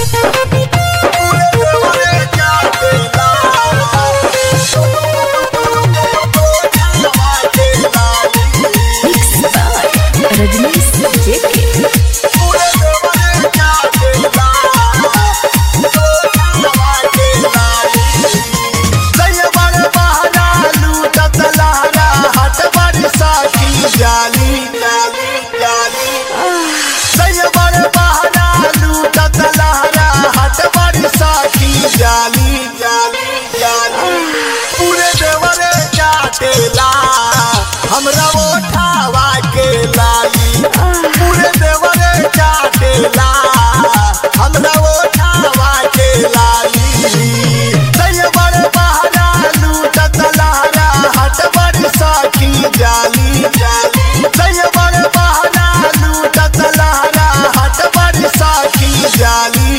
पूरे देवरे चाटेला हमरा ओठावा के लाली। पूरे देवरे चाटेला हमरा ओठावा के लाली। देवर बहरा लूटत लहरा हट बड़ी साखी जाली। देवर बहरा लूटत लहरा हट बड़ी साखी जाली।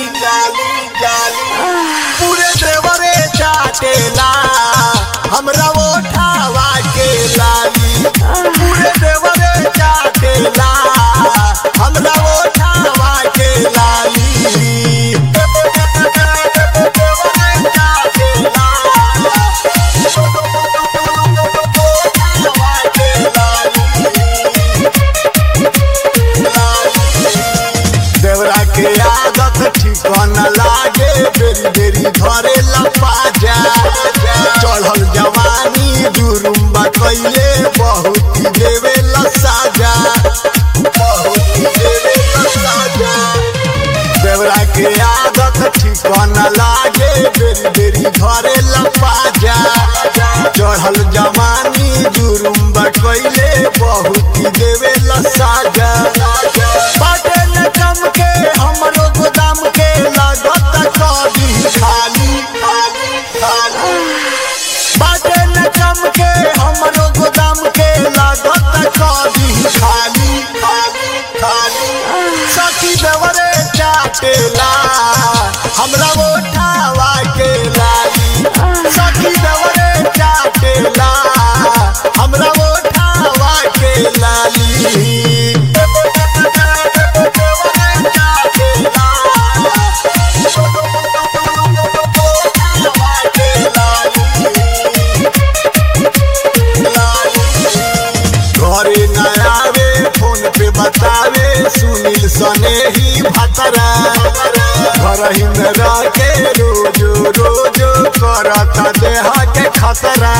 पूरे देवरे चाटेला हमरा ओठावा के लाली। पूरे देवरे चाटेला हमरा ओठावा के लाली। देवरा के आदत ठिकाना लागे बेरी बेरी धरे लपाजा। चढ़ल जवानी जुरुम्बा कइले बहुत देवे लसाजा। देवरा के आदत ठिकाना लागे बेरी बेरी धरे लपाजा। चढ़ल जवानी जुरुम्बा कइले बहुत देवे लसाजा। बाटे न कम के हमरो गोदाम के लागत कभी खाली। बाटे न कम के हमरो गोदाम के लागत कभी खाली। सखी देवरे चाटेला हमरा ओठावा के लाली। सखी देवरे चाटेला हमरा ओठावा के लाली। घरे न आवे फोन पे बतावे सुनील सने ही भतरा। घर ही में रह के रोजो रोजो करत देह के खतरा।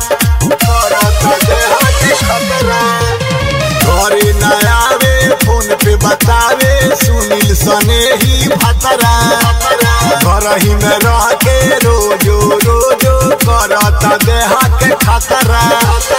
घरे न आवे फोन पे बतावे सुनील सने ही भतरा। घर ही में रह के रोजो रोजो करत देह के खतरा।